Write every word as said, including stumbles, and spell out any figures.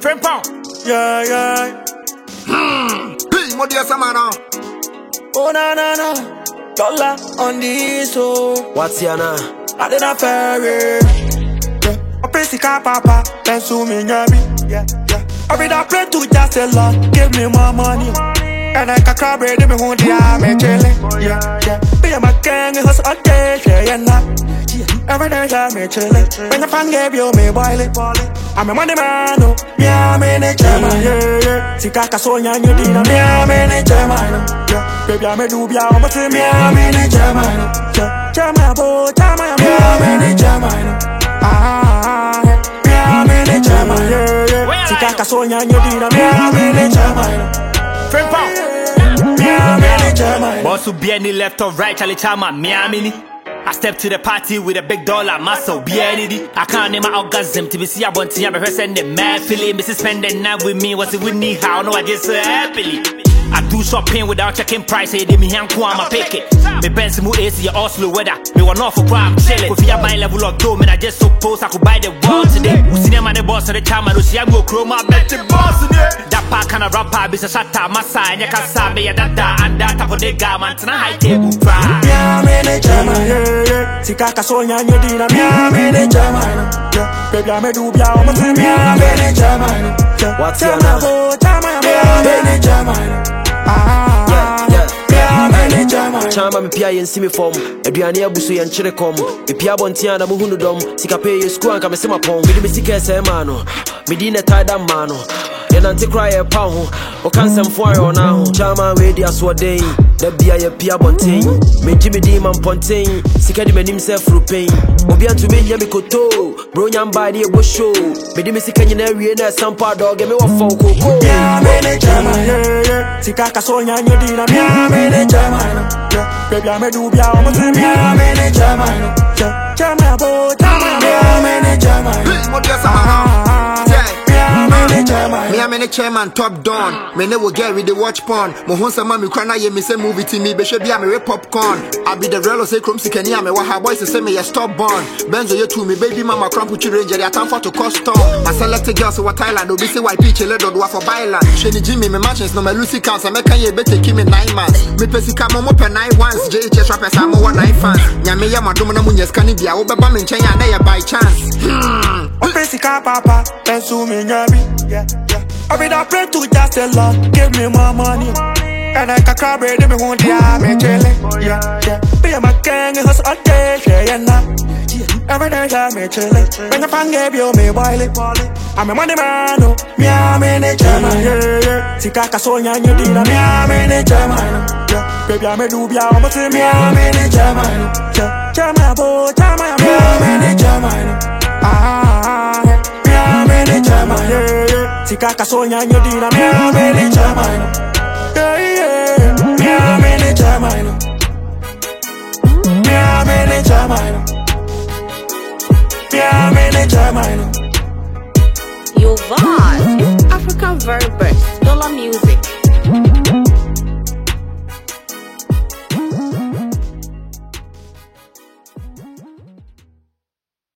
Friend pound. Yeah, yeah. Hmm. Hey, what do you say, man? Oh, na, na, na. Dollar on this, oh. What's your name? I did a ferry. Yeah. I press the car, papa. Pencil me, nyabi. Yeah, yeah. I read a play to just a lot. Give me more money. And I can cry, baby, me who the arm and chillin'. Yeah, yeah. Be a gang, hustle a day, yeah, nah. Every day, yeah, me chillin'. When the fan gave you me boil it. I'm a money man, oh. Me a manager, man, yeah, yeah. Si kaka sonya you dina, me a manager, man, yeah. Baby, I'm a dubia, but me a manager, man, yeah. Chama bo, chama, me a manager, man. Ah, me a manager, man, yeah, yeah. Si kaka sonya you dina, me a manager, man. Friend pound. Boss who be any left or right, Charlie Chama, Miami. I step to the party with a big dollar muscle, be any. I can't name my orgasm to be see I want to have a person the mad feeling. Missus Spending night with me, what's it with me? How no, I just so happily. I do shopping without checking price, hey, me hand I'ma pick it. Me Benz mu A C, your Oslo weather. Me want off for crime, chillin'. If you buy level of dough, man, I just suppose I could buy the world today. We see them and the boss of the time, I don't see I go chroma, bet the boss today. That part kind of rapper, be a shut up, my sign, you can say me, that, that, and that type of the garment, and a high table fry. Yeah, manager, man, yeah, yeah. Si kaka sonya you dina, me a manager, man, yeah. Baby, I'm a dubia, but me a manager, man, yeah. What's your name? Me a manager, man. Yeah, yeah. Chama me pia yen simi form. Eduane abuso yen chire kom. Me pia bontia na mu hunu dom. Sika pay you school anka me sema pon. Me di me sika ese ma no. Me di na tada ma no. Yen anti cry e pa ho. O kan sem fo ayo na ho. Chama we di aso den. Da bia ye pia bontin. Me ji me di man pontin. Sika di menim se fru pain. Obi antu me nya me koto. Bro nyam ba di e go show. Me di me sika nyina wie na sampa dog me wa fo koko. Yeah, manager man, yeah, yeah. Si kaka sonya you dina, me a manager man, yeah. Baby, I'm a dubia, but me a manager man, yeah. Chama bo, chama, me a manager man. Hey, what do you say, man? Me a many chairman top down. Me never get with the watch porn. Mo hon sama me kwana ye me say movie to me. Be should be a me popcorn. I be the real say crum sikeni a me wa ha boys say me ya stubborn. Benzo ye to me baby mama cramp with ranger ya time for to custom. My selected girls so Thailand obi say white peach le do do for Bailand. Sheni Jimmy me matches no me Lucy counts I make ye be take me nine months. Me pesika mo mo pe nine once. J H S rappers am one nine fans. Nyame ya madom na munyes kan bia wo beba me nchen ya na ye by chance. Hmm. O pesika papa, pencil me nyabi. Yeah, yeah. I read a pray to just a lot, give me more money. And I can cry, baby, me who the arm and chillin'. Yeah, yeah. Be a gang, hustle a day, yeah, nah. Every day, yeah, me chillin'. When the fan gave you me boil it. I'm a money man, oh. Me a manager, man, yeah, yeah. Si kaka sonya you dina, me a manager, man, yeah. Baby, I'm a dubia, but me a manager, man, yeah. Chama bo, chama, me a manager, man. Ah, me a manager, man, yeah, yeah. Si kaka sonya you dina, me a manager, man. Yeah, yeah. Me a manager, man. Me a manager, man. Me a manager, man. Your vibe, African very best, dollar music.